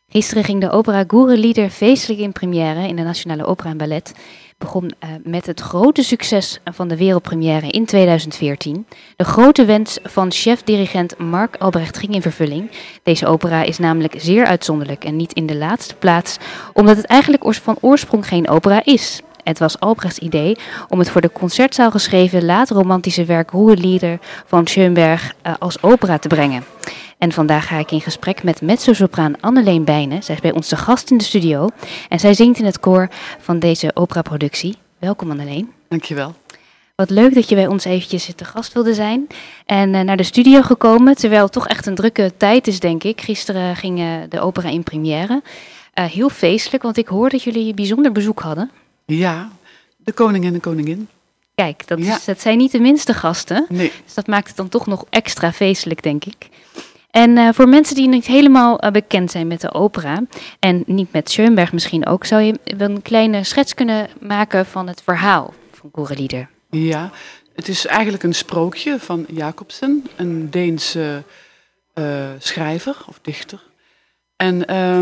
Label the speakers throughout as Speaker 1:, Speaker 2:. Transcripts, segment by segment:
Speaker 1: Gisteren ging de opera Gurelieder feestelijk in première in de Nationale Opera en Ballet. Begon met het grote succes van de wereldpremière in 2014. De grote wens van chef-dirigent Marc Albrecht ging in vervulling. Deze opera is namelijk zeer uitzonderlijk en niet in de laatste plaats, omdat het eigenlijk van oorsprong geen opera is. Het was Albrechts idee om het voor de concertzaal geschreven laat-romantische werk Ruhelieder van Schönberg als opera te brengen. En vandaag ga ik in gesprek met mezzosopraan Anneleen Bijnen. Zij is bij ons te gast in de studio en zij zingt in het koor van deze operaproductie. Welkom Anneleen.
Speaker 2: Dankjewel.
Speaker 1: Wat leuk dat je bij ons eventjes te gast wilde zijn en naar de studio gekomen, terwijl het toch echt een drukke tijd is, denk ik. Gisteren ging de opera in première. Heel feestelijk, want ik hoor dat jullie bijzonder bezoek hadden.
Speaker 2: Ja, de koning en de koningin.
Speaker 1: Kijk, dat zijn niet de minste gasten.
Speaker 2: Nee.
Speaker 1: Dus dat maakt het dan toch nog extra feestelijk, denk ik. En voor mensen die niet helemaal bekend zijn met de opera, en niet met Schönberg misschien ook, zou je wel een kleine schets kunnen maken van het verhaal van Gurelieder?
Speaker 2: Ja, het is eigenlijk een sprookje van Jacobsen, een Deense schrijver of dichter. En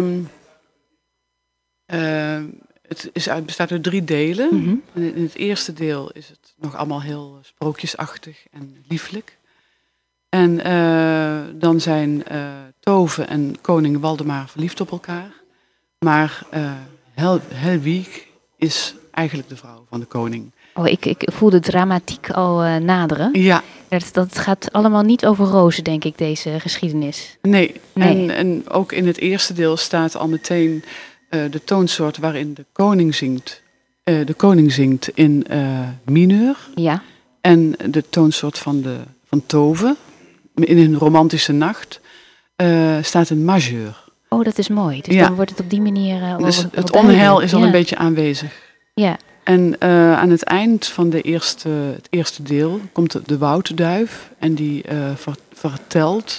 Speaker 2: het bestaat uit 3 delen.
Speaker 1: Mm-hmm.
Speaker 2: In het eerste deel is het nog allemaal heel sprookjesachtig en lieflijk. En dan zijn Tove en koning Waldemar verliefd op elkaar. Maar Helwig is eigenlijk de vrouw van de koning.
Speaker 1: Oh, ik voel de dramatiek al naderen.
Speaker 2: Ja.
Speaker 1: Dat gaat allemaal niet over rozen, denk ik, deze geschiedenis.
Speaker 2: Nee. En ook in het eerste deel staat al meteen de toonsoort waarin de koning zingt. De koning zingt in mineur.
Speaker 1: Ja.
Speaker 2: En de toonsoort van Tove, in een romantische nacht, staat in majeur.
Speaker 1: Oh, dat is mooi. Dus dan wordt het op die manier
Speaker 2: dus het onheil is al een beetje aanwezig.
Speaker 1: Ja.
Speaker 2: En aan het eind van het eerste deel komt de woudduif en die vertelt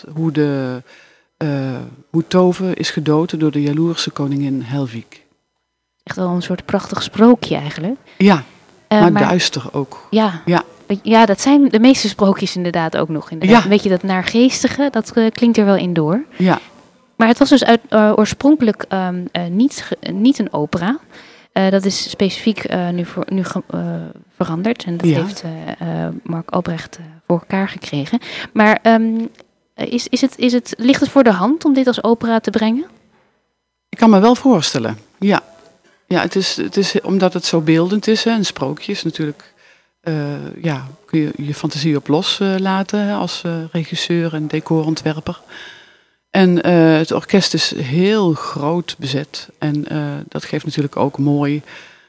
Speaker 2: hoe Tove is gedood door de jaloerse koningin Helwig.
Speaker 1: Echt wel een soort prachtig sprookje eigenlijk.
Speaker 2: Ja, maar duister ook.
Speaker 1: Ja, dat zijn de meeste sprookjes inderdaad ook nog. Inderdaad. Een beetje dat naargeestige, dat klinkt er wel in door.
Speaker 2: Ja.
Speaker 1: Maar het was dus oorspronkelijk niet een opera. Dat is specifiek nu veranderd. En dat heeft Marc Albrecht voor elkaar gekregen. Maar ligt het voor de hand om dit als opera te brengen?
Speaker 2: Ik kan me wel voorstellen, ja. Ja, het is omdat het zo beeldend is, hè, een sprookje is natuurlijk... kun je je fantasie op los laten als regisseur en decorontwerper. En het orkest is heel groot bezet. En dat geeft natuurlijk ook mooi,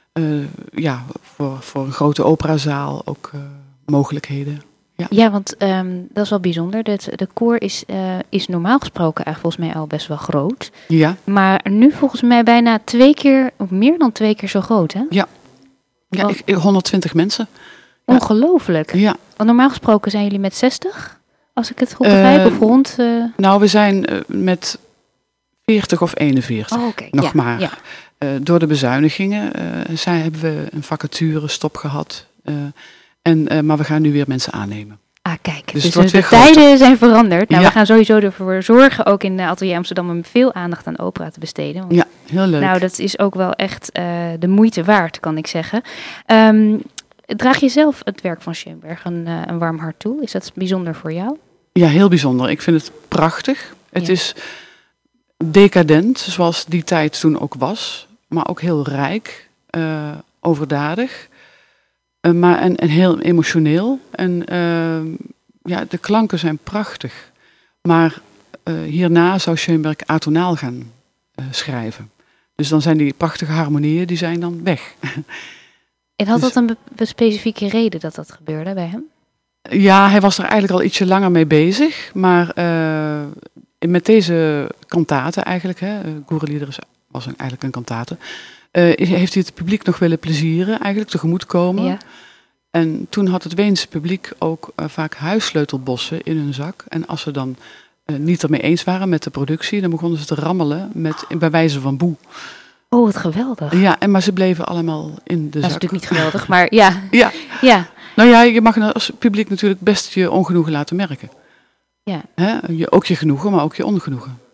Speaker 2: voor een grote operazaal ook mogelijkheden.
Speaker 1: Ja, want dat is wel bijzonder. De koor is normaal gesproken eigenlijk volgens mij al best wel groot.
Speaker 2: Ja.
Speaker 1: Maar nu volgens mij bijna 2 keer, of meer dan 2 keer zo groot, hè?
Speaker 2: Ja, 120 mensen.
Speaker 1: Ongelooflijk.
Speaker 2: Ja.
Speaker 1: Want normaal gesproken zijn jullie met 60, als ik het goed begrijp, of rond...
Speaker 2: Nou, we zijn met 40 of 41, nog maar. Ja. Door de bezuinigingen hebben we een vacature stop gehad. Maar we gaan nu weer mensen aannemen.
Speaker 1: Ah, kijk.
Speaker 2: Dus
Speaker 1: de tijden zijn veranderd. Nou, we gaan sowieso ervoor zorgen, ook in Atelier Amsterdam, om veel aandacht aan opera te besteden. Want,
Speaker 2: heel leuk.
Speaker 1: Nou, dat is ook wel echt de moeite waard, kan ik zeggen. Draag je zelf het werk van Schönberg een warm hart toe? Is dat bijzonder voor jou? Ja,
Speaker 2: heel bijzonder. Ik vind het prachtig. Het is decadent, zoals die tijd toen ook was. Maar ook heel rijk, overdadig. En heel emotioneel. En de klanken zijn prachtig. Maar hierna zou Schönberg atonaal gaan schrijven. Dus dan zijn die prachtige harmonieën, die zijn dan weg.
Speaker 1: En had dat een specifieke reden dat gebeurde bij hem?
Speaker 2: Ja, hij was er eigenlijk al ietsje langer mee bezig. Maar met deze kantate eigenlijk, Gurelieder was eigenlijk een kantate, heeft hij het publiek nog willen plezieren, eigenlijk tegemoetkomen. Ja. En toen had het Weense publiek ook vaak huissleutelbossen in hun zak. En als ze dan niet ermee eens waren met de productie, dan begonnen ze te rammelen bij wijze van boe.
Speaker 1: Oh, wat geweldig.
Speaker 2: Ja, maar ze bleven allemaal in de zak.
Speaker 1: Dat is natuurlijk niet geweldig, maar ja.
Speaker 2: Ja. Nou ja, je mag als publiek natuurlijk best je ongenoegen laten merken.
Speaker 1: Ja.
Speaker 2: Ook je genoegen, maar ook je ongenoegen.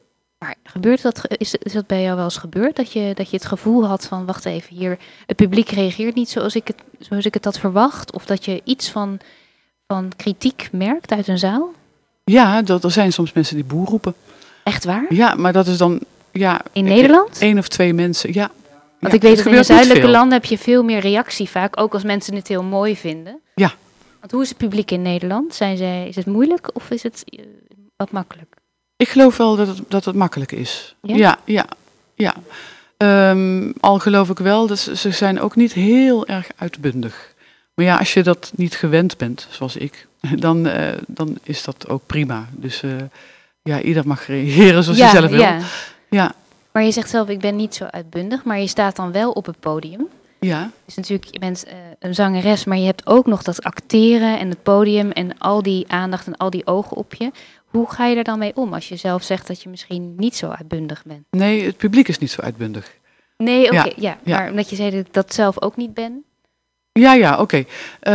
Speaker 1: Maar is dat bij jou wel eens gebeurd? Dat je het gevoel had van, wacht even, hier, het publiek reageert niet zoals ik het had verwacht? Of dat je iets van kritiek merkt uit een zaal?
Speaker 2: Ja, er zijn soms mensen die boer roepen.
Speaker 1: Echt waar?
Speaker 2: Ja, maar dat is dan... Ja,
Speaker 1: in Nederland?
Speaker 2: 1 of 2 mensen, ja.
Speaker 1: Want ik weet dat in de zuidelijke landen heb je veel meer reactie vaak. Ook als mensen het heel mooi vinden.
Speaker 2: Ja.
Speaker 1: Want hoe is het publiek in Nederland? Is het moeilijk of is het wat makkelijk?
Speaker 2: Ik geloof wel dat het makkelijk is. Ja. Al geloof ik wel dat ze zijn ook niet heel erg uitbundig. Maar ja, als je dat niet gewend bent, zoals ik, dan is dat ook prima. Dus ieder mag reageren zoals hij zelf wil. Ja.
Speaker 1: Maar je zegt zelf, ik ben niet zo uitbundig, maar je staat dan wel op het podium.
Speaker 2: Ja.
Speaker 1: Dus natuurlijk, je bent een zangeres, maar je hebt ook nog dat acteren en het podium en al die aandacht en al die ogen op je. Hoe ga je er dan mee om als je zelf zegt dat je misschien niet zo uitbundig bent?
Speaker 2: Nee, het publiek is niet zo uitbundig.
Speaker 1: Nee, oké, ja. Maar omdat je zei dat ik dat zelf ook niet ben?
Speaker 2: Ja, oké.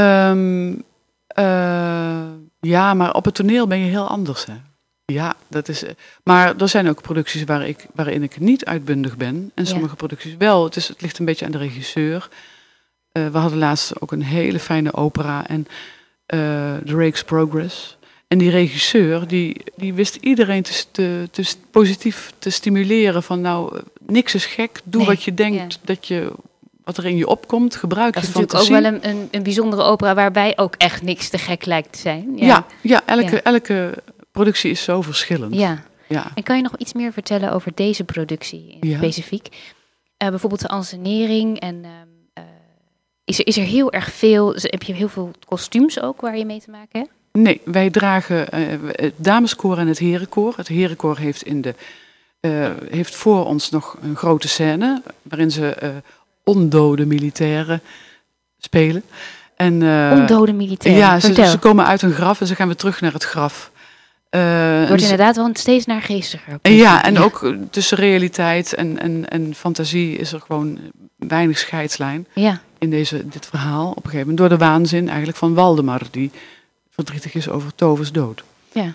Speaker 2: Ja, maar op het toneel ben je heel anders, hè. Ja, dat is. Maar er zijn ook producties waarin ik niet uitbundig ben. En sommige producties wel. Het ligt een beetje aan de regisseur. We hadden laatst ook een hele fijne opera. En The Rake's Progress. En die regisseur, die wist iedereen positief te stimuleren. Van nou, niks is gek. Doe wat je denkt wat er in je opkomt. Gebruik je fantasie. Dat is
Speaker 1: natuurlijk ook wel een bijzondere opera waarbij ook echt niks te gek lijkt te zijn.
Speaker 2: Ja, elke productie is zo verschillend.
Speaker 1: Ja. En kan je nog iets meer vertellen over deze productie specifiek? Bijvoorbeeld de ansenering en is er heel erg veel, heb je heel veel kostuums ook waar je mee te maken hebt?
Speaker 2: Nee, wij dragen het dameskoor en het herenkoor. Het herenkoor heeft voor ons nog een grote scène waarin ze ondode militairen spelen.
Speaker 1: Ondode militairen?
Speaker 2: Ja, ze komen uit een graf en ze gaan weer terug naar het graf.
Speaker 1: Het wordt inderdaad wel steeds naargeestiger.
Speaker 2: Ja, en ook tussen realiteit en fantasie is er gewoon weinig scheidslijn in dit verhaal. Op een gegeven moment door de waanzin eigenlijk van Waldemar, die verdrietig is over Tovers dood.
Speaker 1: Ja.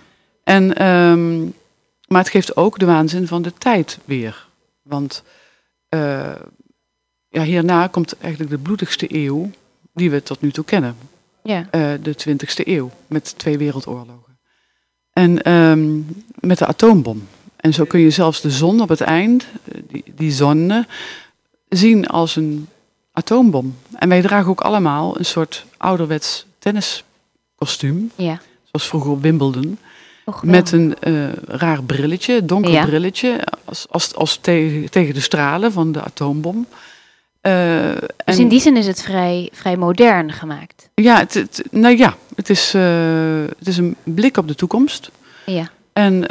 Speaker 2: Maar het geeft ook de waanzin van de tijd weer. Want hierna komt eigenlijk de bloedigste eeuw die we tot nu toe kennen.
Speaker 1: Ja.
Speaker 2: De 20e eeuw met 2 wereldoorlogen. En met de atoombom. En zo kun je zelfs de zon op het eind, die zonne, zien als een atoombom. En wij dragen ook allemaal een soort ouderwets tenniskostuum.
Speaker 1: Ja.
Speaker 2: Zoals vroeger op Wimbledon. Met een raar brilletje, donker brilletje, als tegen de stralen van de atoombom.
Speaker 1: Dus in die zin is het vrij modern gemaakt.
Speaker 2: Ja, het is een blik op de toekomst.
Speaker 1: Ja.
Speaker 2: En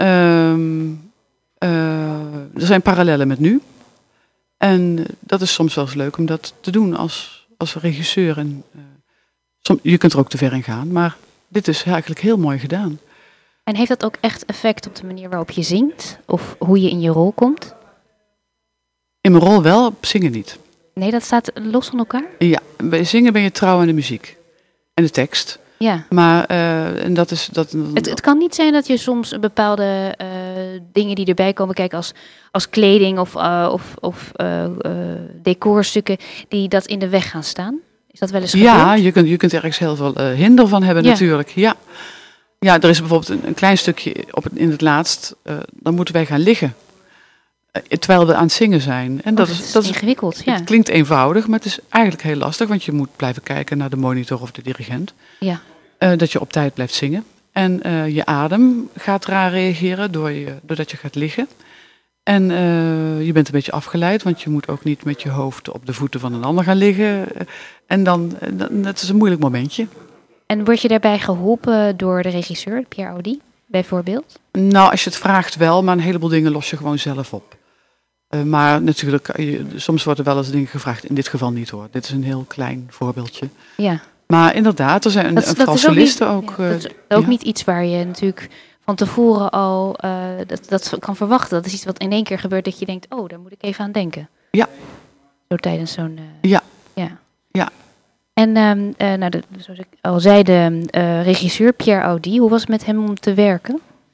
Speaker 2: er zijn parallellen met nu. En dat is soms wel eens leuk om dat te doen als regisseur. En, je kunt er ook te ver in gaan, maar dit is eigenlijk heel mooi gedaan.
Speaker 1: En heeft dat ook echt effect op de manier waarop je zingt? Of hoe je in je rol komt?
Speaker 2: In mijn rol wel, op zingen niet.
Speaker 1: Nee, dat staat los van elkaar?
Speaker 2: Ja, bij zingen ben je trouw aan de muziek. En de tekst.
Speaker 1: Ja.
Speaker 2: Maar en dat is...
Speaker 1: Het kan niet zijn dat je soms bepaalde dingen die erbij komen kijken als kleding of decorstukken die dat in de weg gaan staan. Is dat wel eens gebeurd?
Speaker 2: Ja, je kunt ergens heel veel hinder van hebben natuurlijk. Ja, er is bijvoorbeeld een klein stukje in het laatst. Dan moeten wij gaan liggen. Terwijl we aan het zingen zijn. En dat is
Speaker 1: ingewikkeld. Ja.
Speaker 2: Het klinkt eenvoudig, maar het is eigenlijk heel lastig. Want je moet blijven kijken naar de monitor of de dirigent.
Speaker 1: Ja.
Speaker 2: Dat je op tijd blijft zingen. En je adem gaat raar reageren doordat je gaat liggen. En je bent een beetje afgeleid, want je moet ook niet met je hoofd op de voeten van een ander gaan liggen. En dat is een moeilijk momentje.
Speaker 1: En word je daarbij geholpen door de regisseur, Pierre Audi, bijvoorbeeld?
Speaker 2: Nou, als je het vraagt wel, maar een heleboel dingen los je gewoon zelf op. Maar natuurlijk, soms worden wel eens dingen gevraagd. In dit geval niet hoor. Dit is een heel klein voorbeeldje.
Speaker 1: Ja.
Speaker 2: Maar inderdaad, er zijn een vrouw solisten ook.
Speaker 1: Dat is ook niet iets waar je natuurlijk van tevoren al dat kan verwachten. Dat is iets wat in één keer gebeurt dat je denkt, oh, daar moet ik even aan denken.
Speaker 2: Ja.
Speaker 1: Zo tijdens zo'n...
Speaker 2: Ja.
Speaker 1: En zoals ik al zei, de regisseur Pierre Audi, hoe was het met hem om te werken?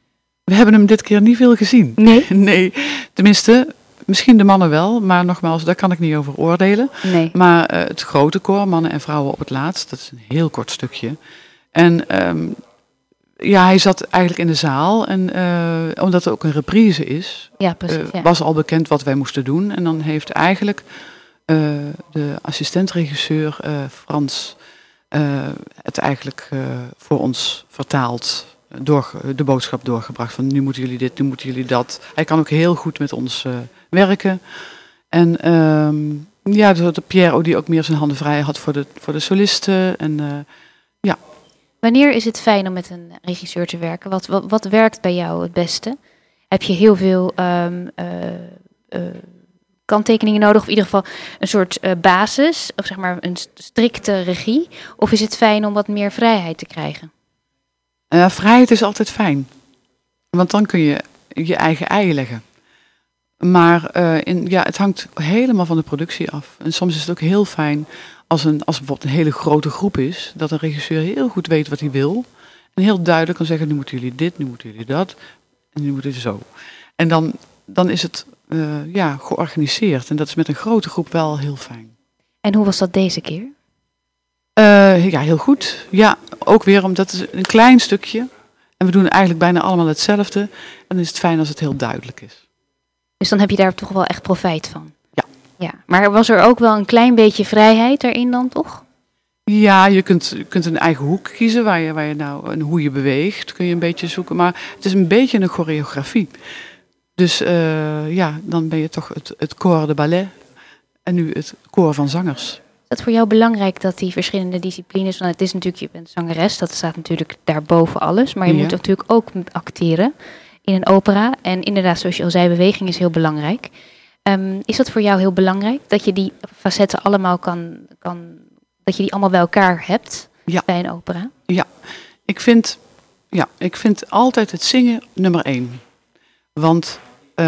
Speaker 2: We hebben hem dit keer niet veel gezien.
Speaker 1: Nee?
Speaker 2: Nee, tenminste, misschien de mannen wel, maar nogmaals, daar kan ik niet over oordelen.
Speaker 1: Nee.
Speaker 2: Maar het grote koor, mannen en vrouwen op het laatst, dat is een heel kort stukje. En hij zat eigenlijk in de zaal en omdat het ook een reprise is,
Speaker 1: Ja, precies.
Speaker 2: was al bekend wat wij moesten doen. En dan heeft eigenlijk de assistentregisseur Frans het eigenlijk voor ons vertaald, de boodschap doorgebracht van nu moeten jullie dit, nu moeten jullie dat. Hij kan ook heel goed met ons werken. En de Pierre die ook meer zijn handen vrij had voor de solisten. En
Speaker 1: Wanneer is het fijn om met een regisseur te werken? Wat werkt bij jou het beste? Heb je heel veel kanttekeningen nodig? Of in ieder geval een soort basis? Of zeg maar een strikte regie? Of is het fijn om wat meer vrijheid te krijgen?
Speaker 2: Vrijheid is altijd fijn. Want dan kun je je eigen ei leggen. Maar het hangt helemaal van de productie af. En soms is het ook heel fijn als bijvoorbeeld een hele grote groep is, dat een regisseur heel goed weet wat hij wil. En heel duidelijk kan zeggen, nu moeten jullie dit, nu moeten jullie dat. En nu moeten jullie zo. En dan is het georganiseerd. En dat is met een grote groep wel heel fijn.
Speaker 1: En hoe was dat deze keer?
Speaker 2: Heel goed. Ja, ook weer omdat het een klein stukje. En we doen eigenlijk bijna allemaal hetzelfde. En dan is het fijn als het heel duidelijk is.
Speaker 1: Dus dan heb je daar toch wel echt profijt van?
Speaker 2: Ja.
Speaker 1: Maar was er ook wel een klein beetje vrijheid daarin dan toch?
Speaker 2: Ja, je kunt een eigen hoek kiezen waar je nou en hoe je beweegt. Kun je een beetje zoeken. Maar het is een beetje een choreografie. Dus dan ben je toch het koor de ballet. En nu het koor van zangers.
Speaker 1: Is dat voor jou belangrijk dat die verschillende disciplines... Want het is natuurlijk, je bent zangeres, dat staat natuurlijk daarboven alles. Maar je moet natuurlijk ook acteren in een opera. En inderdaad, zoals je al zei, beweging is heel belangrijk. Is dat voor jou heel belangrijk? Dat je die facetten allemaal dat je die allemaal bij elkaar hebt bij een opera?
Speaker 2: Ja, ik vind altijd het zingen nummer 1. Want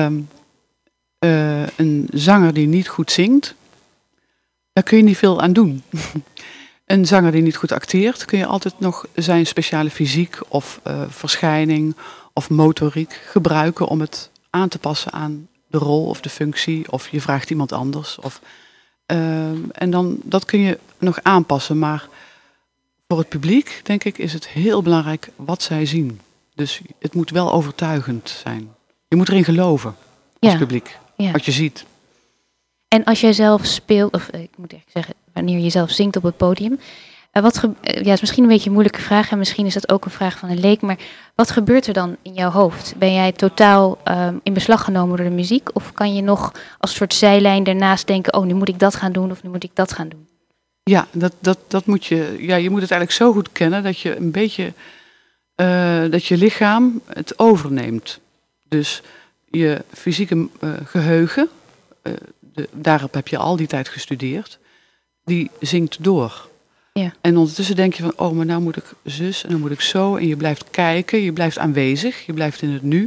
Speaker 2: een zanger die niet goed zingt, daar kun je niet veel aan doen. Een zanger die niet goed acteert, kun je altijd nog zijn speciale fysiek of verschijning of motoriek gebruiken om het aan te passen aan de rol of de functie. Of je vraagt iemand anders. En dan dat kun je nog aanpassen. Maar voor het publiek, denk ik, is het heel belangrijk wat zij zien. Dus het moet wel overtuigend zijn. Je moet erin geloven als publiek, wat je ziet.
Speaker 1: En als jij zelf speelt, of ik moet echt zeggen, wanneer je zelf zingt op het podium. Is misschien een beetje een moeilijke vraag en misschien is dat ook een vraag van een leek. Maar wat gebeurt er dan in jouw hoofd? Ben jij totaal in beslag genomen door de muziek? Of kan je nog als soort zijlijn daarnaast denken, oh nu moet ik dat gaan doen of nu moet ik dat gaan doen?
Speaker 2: Ja, dat moet je. Ja, je moet het eigenlijk zo goed kennen dat je een beetje dat je lichaam het overneemt. Dus je fysieke geheugen, daarop heb je al die tijd gestudeerd, die zinkt door.
Speaker 1: Ja.
Speaker 2: En ondertussen denk je van, oh, maar nou moet ik zus en dan moet ik zo. En je blijft kijken, je blijft aanwezig, je blijft in het nu.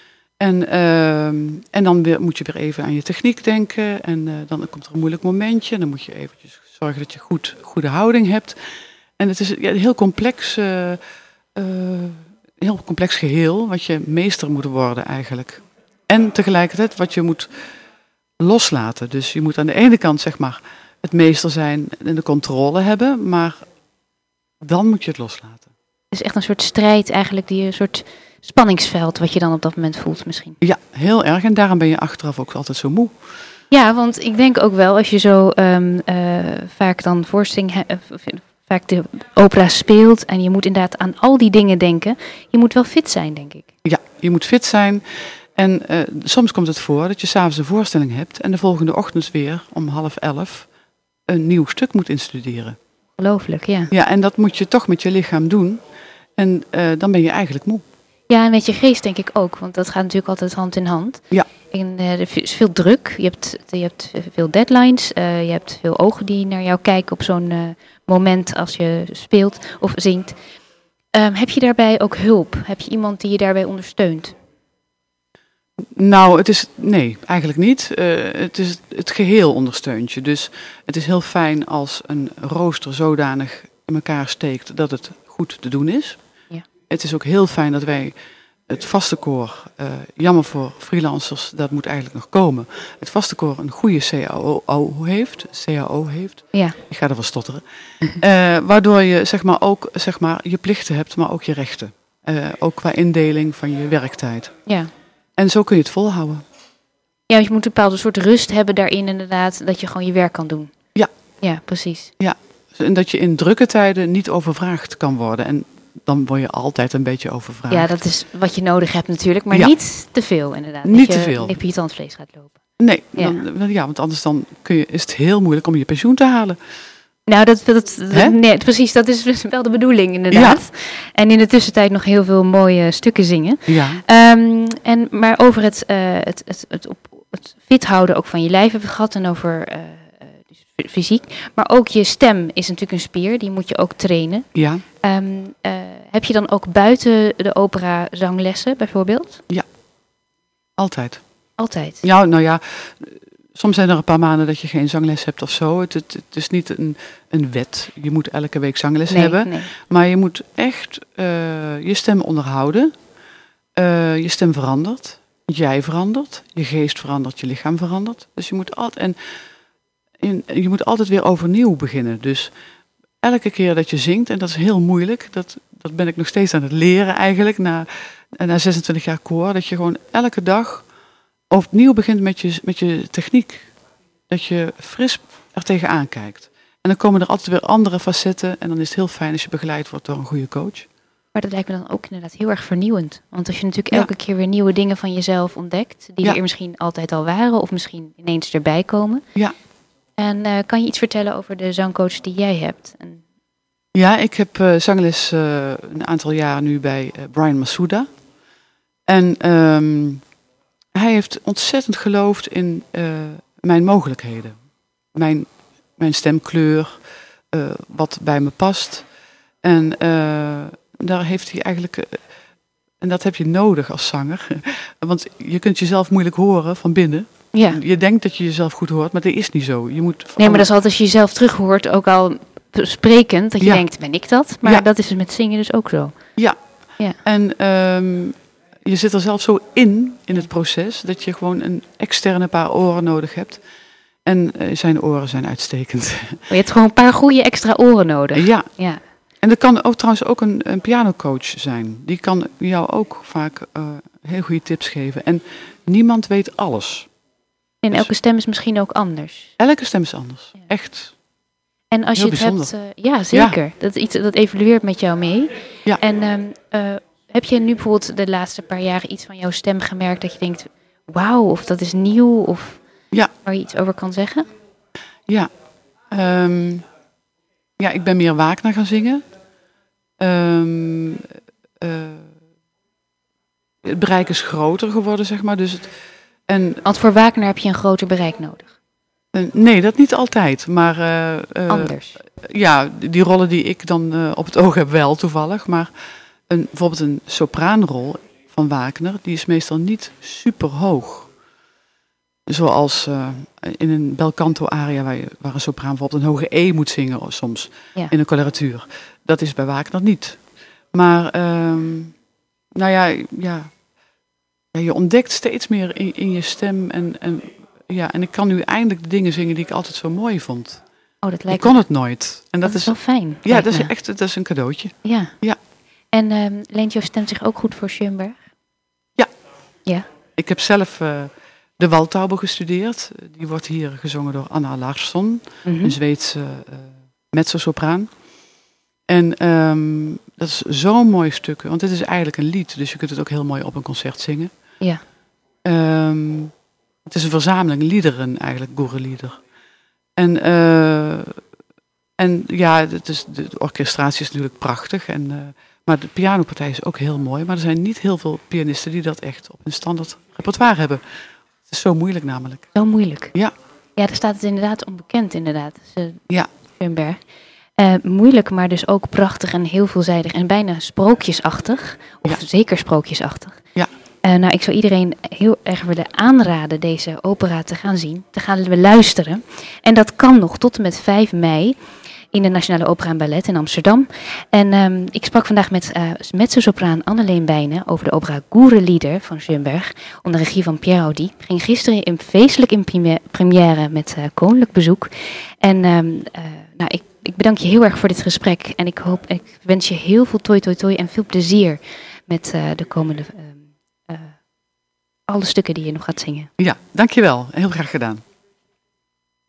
Speaker 2: En dan moet je weer even aan je techniek denken. En dan komt er een moeilijk momentje. En dan moet je eventjes zorgen dat je goede houding hebt. En het is een heel complex geheel wat je meester moet worden eigenlijk. En tegelijkertijd wat je moet loslaten. Dus je moet aan de ene kant zeg maar het meester zijn en de controle hebben, maar dan moet je het loslaten.
Speaker 1: Het is echt een soort strijd eigenlijk, een soort spanningsveld wat je dan op dat moment voelt misschien.
Speaker 2: Ja, heel erg. En daarom ben je achteraf ook altijd zo moe.
Speaker 1: Ja, want ik denk ook wel, als je zo vaak dan vaak de opera speelt en je moet inderdaad aan al die dingen denken, je moet wel fit zijn, denk ik.
Speaker 2: Ja, je moet fit zijn. En soms komt het voor dat je 's avonds een voorstelling hebt en de volgende ochtend weer om 10:30 een nieuw stuk moet instuderen.
Speaker 1: Ongelooflijk, ja.
Speaker 2: Ja, en dat moet je toch met je lichaam doen. En dan ben je eigenlijk moe.
Speaker 1: Ja, en met je geest denk ik ook, want dat gaat natuurlijk altijd hand in hand.
Speaker 2: Ja.
Speaker 1: En er is veel druk, je hebt veel deadlines, je hebt veel ogen die naar jou kijken op zo'n moment als je speelt of zingt. Heb je daarbij ook hulp? Heb je iemand die je daarbij ondersteunt?
Speaker 2: Nou, nee, eigenlijk niet. Het geheel ondersteunt je. Dus het is heel fijn als een rooster zodanig in elkaar steekt dat het goed te doen is.
Speaker 1: Ja.
Speaker 2: Het is ook heel fijn dat wij het vaste koor, jammer voor freelancers, dat moet eigenlijk nog komen. Het vaste koor een goede CAO heeft.
Speaker 1: Ja.
Speaker 2: Ik ga ervan stotteren. Waardoor je ook je plichten hebt, maar ook je rechten. Ook qua indeling van je werktijd.
Speaker 1: Ja.
Speaker 2: En zo kun je het volhouden.
Speaker 1: Ja, want je moet een bepaalde soort rust hebben daarin inderdaad, dat je gewoon je werk kan doen.
Speaker 2: Ja.
Speaker 1: Ja, precies.
Speaker 2: Ja, en dat je in drukke tijden niet overvraagd kan worden. En dan word je altijd een beetje overvraagd.
Speaker 1: Ja, dat is wat je nodig hebt natuurlijk, maar
Speaker 2: Ja.
Speaker 1: niet te veel inderdaad.
Speaker 2: Niet
Speaker 1: dat
Speaker 2: te
Speaker 1: je
Speaker 2: veel.
Speaker 1: op je tandvlees gaat lopen.
Speaker 2: Nee,
Speaker 1: Ja.
Speaker 2: want anders dan is het heel moeilijk om je pensioen te halen.
Speaker 1: Nou,
Speaker 2: Hè?
Speaker 1: nee, precies, dat is wel de bedoeling inderdaad. Ja. En in de tussentijd nog heel veel mooie stukken zingen.
Speaker 2: Ja.
Speaker 1: Maar over het fit houden ook van je lijf hebben we het gehad en over dus fysiek. Maar ook je stem is natuurlijk een spier, die moet je ook trainen.
Speaker 2: Ja.
Speaker 1: Heb je dan ook buiten de opera zanglessen bijvoorbeeld?
Speaker 2: Ja, altijd.
Speaker 1: Altijd?
Speaker 2: Ja, nou ja, soms zijn er een paar maanden dat je geen zangles hebt of zo. Het is niet een wet. Je moet elke week zangles hebben.
Speaker 1: Nee.
Speaker 2: Maar je moet echt je stem onderhouden. Je stem verandert. Jij verandert. Je geest verandert. Je lichaam verandert. Dus je moet altijd weer overnieuw beginnen. Dus elke keer dat je zingt, en dat is heel moeilijk. Dat ben ik nog steeds aan het leren eigenlijk. Na 26 jaar koor. Dat je gewoon elke dag opnieuw begint met je techniek. Dat je fris er tegenaan kijkt. En dan komen er altijd weer andere facetten. En dan is het heel fijn als je begeleid wordt door een goede coach.
Speaker 1: Maar dat lijkt me dan ook inderdaad heel erg vernieuwend. Want als je natuurlijk elke keer weer nieuwe dingen van jezelf ontdekt. Die er misschien altijd al waren. Of misschien ineens erbij komen.
Speaker 2: Ja.
Speaker 1: En kan je iets vertellen over de zangcoach die jij hebt?
Speaker 2: Ja, ik heb zangles een aantal jaren nu bij Brian Masuda. En hij heeft ontzettend geloofd in mijn mogelijkheden. Mijn stemkleur, wat bij me past. En daar heeft hij eigenlijk... en dat heb je nodig als zanger. Want je kunt jezelf moeilijk horen van binnen.
Speaker 1: Ja.
Speaker 2: Je denkt dat je jezelf goed hoort, maar dat is niet zo. Je moet
Speaker 1: nee, maar dat is altijd als je jezelf terug hoort, ook al sprekend, dat je denkt, ben ik dat? Maar dat is met zingen dus ook zo.
Speaker 2: Ja.
Speaker 1: Ja.
Speaker 2: En je zit er zelf zo in het proces, dat je gewoon een externe paar oren nodig hebt. En zijn oren zijn uitstekend.
Speaker 1: Je hebt gewoon een paar goede extra oren nodig.
Speaker 2: Ja.
Speaker 1: Ja.
Speaker 2: En dat kan ook trouwens ook een pianocoach zijn. Die kan jou ook vaak heel goede tips geven. En niemand weet alles.
Speaker 1: En elke stem is misschien ook anders.
Speaker 2: Elke stem is anders. Ja. Echt.
Speaker 1: En als
Speaker 2: heel
Speaker 1: je het
Speaker 2: bijzonder.
Speaker 1: hebt, ja zeker. Ja. Dat is iets dat evolueert met jou mee.
Speaker 2: Ja.
Speaker 1: En heb je nu bijvoorbeeld de laatste paar jaren iets van jouw stem gemerkt dat je denkt, wauw, of dat is nieuw, of waar je iets over kan zeggen?
Speaker 2: Ja. Ja, ik ben meer Wagner gaan zingen. Het bereik is groter geworden, zeg maar. Dus
Speaker 1: want voor Wagner heb je een groter bereik nodig?
Speaker 2: Nee, dat niet altijd. Maar
Speaker 1: anders?
Speaker 2: Ja, die rollen die ik dan op het oog heb wel toevallig. Maar bijvoorbeeld een sopraanrol van Wagner, die is meestal niet super hoog. Zoals in een bel canto aria waar een sopraan bijvoorbeeld een hoge E moet zingen soms in een coloratuur. Dat is bij Wagner niet. Maar je ontdekt steeds meer in je stem. En ik kan nu eindelijk de dingen zingen die ik altijd zo mooi vond.
Speaker 1: Oh, dat lijkt
Speaker 2: ik kon het nooit. En
Speaker 1: dat is wel fijn.
Speaker 2: Ja, dat is een cadeautje.
Speaker 1: Ja.
Speaker 2: Ja.
Speaker 1: En leent jouw stem zich ook goed voor Schoenberg?
Speaker 2: Ja.
Speaker 1: Ja.
Speaker 2: Ik heb zelf de Waldtaube gestudeerd. Die wordt hier gezongen door Anna Larsson, een Zweedse mezzosopraan. En dat is zo'n mooi stuk, want het is eigenlijk een lied, dus je kunt het ook heel mooi op een concert zingen.
Speaker 1: Ja.
Speaker 2: Het is een verzameling liederen eigenlijk, Gurrelieder. En ja, de orchestratie is natuurlijk prachtig. Maar de pianopartij is ook heel mooi. Maar er zijn niet heel veel pianisten die dat echt op een standaard repertoire hebben. Het is zo moeilijk namelijk.
Speaker 1: Zo moeilijk?
Speaker 2: Ja.
Speaker 1: Ja, daar staat het inderdaad onbekend inderdaad.
Speaker 2: Ja.
Speaker 1: Schoenberg. Moeilijk, maar dus ook prachtig en heel veelzijdig. En bijna sprookjesachtig. Of zeker sprookjesachtig.
Speaker 2: Ja.
Speaker 1: Nou, ik zou iedereen heel erg willen aanraden deze opera te gaan zien. Te gaan luisteren. En dat kan nog tot en met 5 mei. in de Nationale Opera en Ballet in Amsterdam. En ik sprak vandaag met mezzosopraan Anneleen Bijnen over de opera Goerenlieder van Schoenberg onder regie van Pierre Audi. Ging gisteren feestelijk in première met koninklijk bezoek. En ik bedank je heel erg voor dit gesprek en ik wens je heel veel toi en veel plezier met de komende alle stukken die je nog gaat zingen.
Speaker 2: Ja, dankjewel. Heel graag gedaan.